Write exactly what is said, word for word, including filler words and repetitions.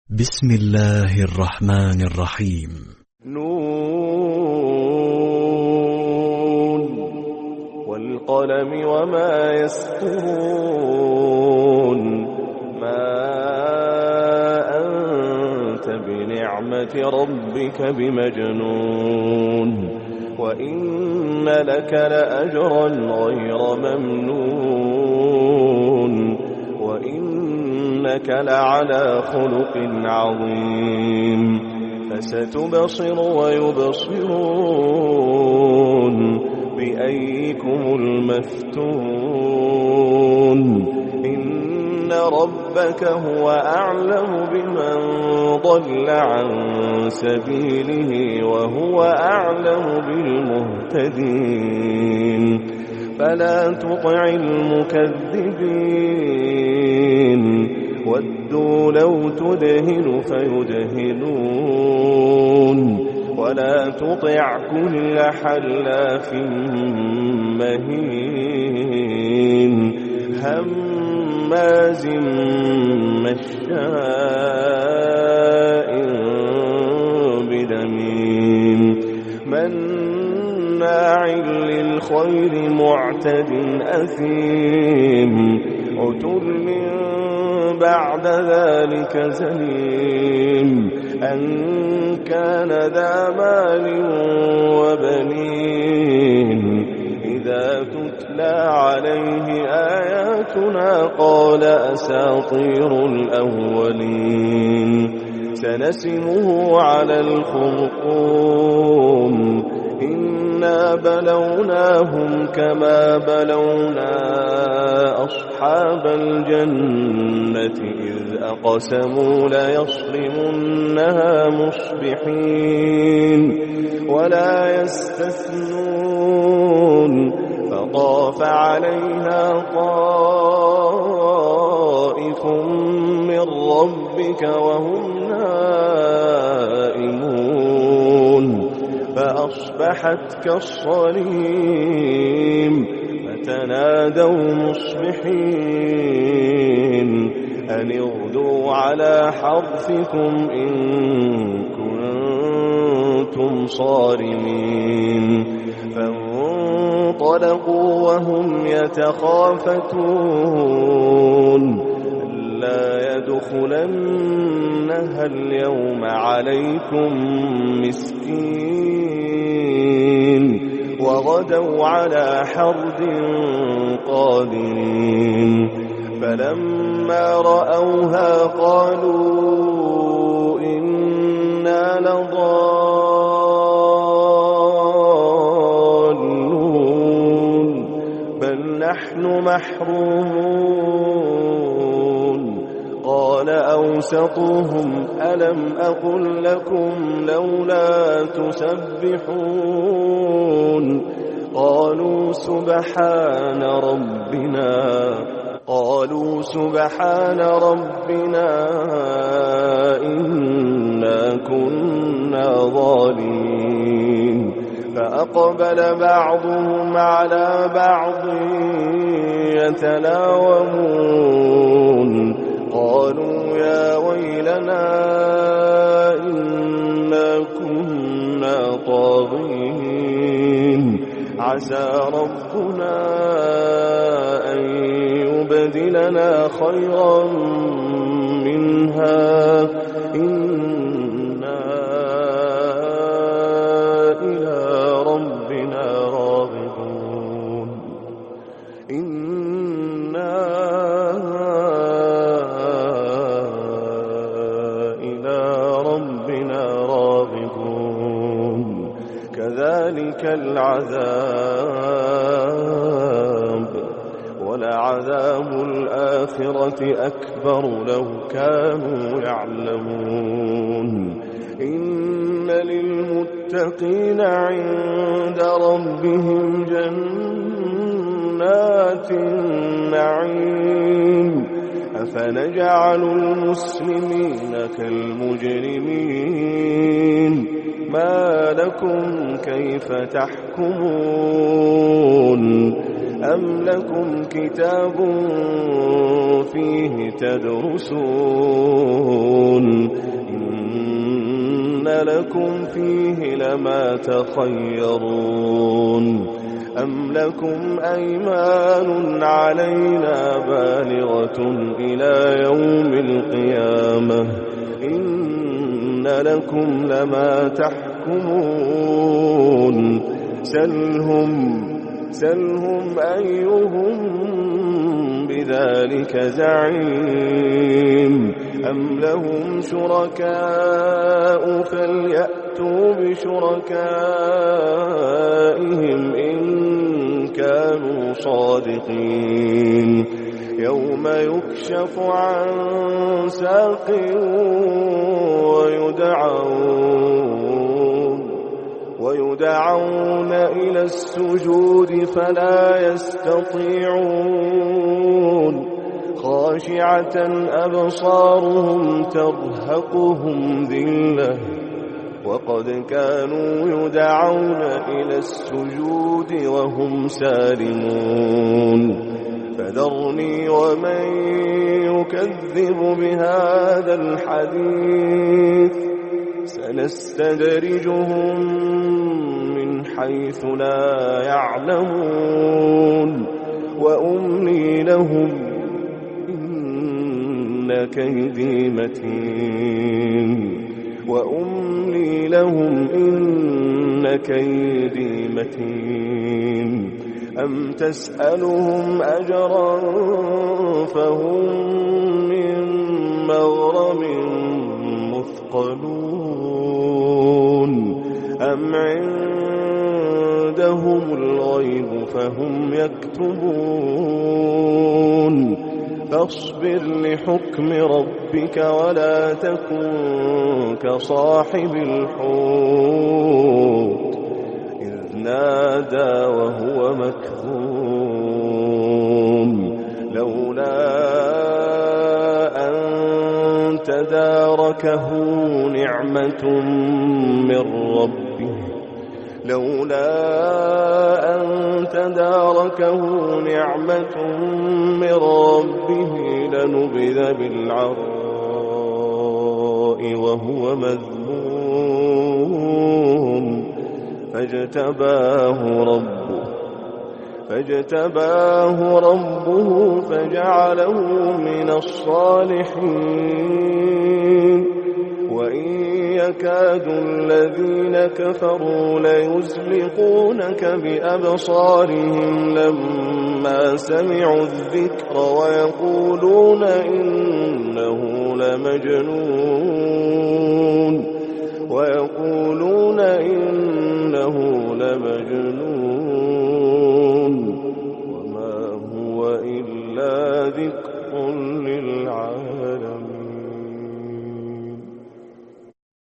بسم الله الرحمن الرحيم. نون والقلم وما يسطرون ما أنت بنعمة ربك بمجنون وإن لك لأجرا غير ممنون وإنك لعلى خلق عظيم فستبصر ويبصرون بأيكم المفتون إن ربك هو أعلم بمن ضل عن سبيله وهو أعلم بالمهتدين فلا تطع المكذبين ودوا لو تدهن فيدهنون ولا تطع كل حلاف مهين هماز مشاء بنميم مناع للخير معتد أثيم عتل بعد ذلك زنيم أن كان ذا مال وبنين إذا تتلى عليه آياتنا قال أساطير الأولين سنسمه على الخرطوم إنا بلوناهم كما بلونا أصحاب الجنة إذ أقسموا ليصرمنها مصبحين ولا يستثنون فطاف عليها طائف من ربك وهم نائمون فأصبحت كالصريم فتنادوا مصبحين أن اغدوا على حرثكم إن كنتم صارمين فانطلقوا وهم يتخافتون لا يدخلنها اليوم عليكم مسكين وغدوا على حرد قادرين فلما رأوها قالوا إنا لضالون بل نحن محرومون قال أوسطهم ألم أقل لكم لولا تسبحون قالوا سبحان ربنا قالوا سبحان ربنا إنا كنا ظالمين فأقبل بعضهم على بعض يتلاومون قالوا يا ويلنا إنا كنا طاغين عسى ربنا أن يبدلنا خيرا منها إنا إلى ربنا راغبون إنا إلى ربنا راغبون كذلك العذاب ولعذاب الآخرة أكبر لو كانوا يعلمون إن للمتقين عند ربهم جنات النعيم أفنجعل المسلمين كالمجرمين ما لكم كيف تحكمون أم لكم كتاب فيه تدرسون إن لكم فيه لما تخيرون أم لكم أيمان علينا بالغة إلى يوم القيامة إن لكم لما تحكمون سلهم سلهم أيهم بذلك زعيم أم لهم شركاء فليأتوا بشركائهم إن كانوا صادقين يوم يكشف عن ساق ويدعون ويدعون إلى السجود فلا يستطيعون خاشعة أبصارهم ترهقهم ذلة وقد كانوا يدعون إلى السجود وهم سالمون فذرني ومن يكذب بهذا الحديث سنستدرجهم من حيث لا يعلمون وأملي لهم إن كيدي متين وأملي لهم إن كيدي متين أم تسألهم أجرا فهم من مغرم مثقلون أم عندهم الغيب فهم يكتبون فاصبر لحكم ربك ولا تكن كصاحب الحوت إذ نادى وهو مكظوم لولا أن تداركه نعمة من ربه لولا أن تداركه نعمة من ربه لنبذ بالعراء وهو مذموم فاجتباه ربه فاجتباه ربه فجعله من الصالحين وإن يكاد الذين كفروا ليزلقونك بأبصارهم لما سمعوا الذكر ويقولون إنه لمجنون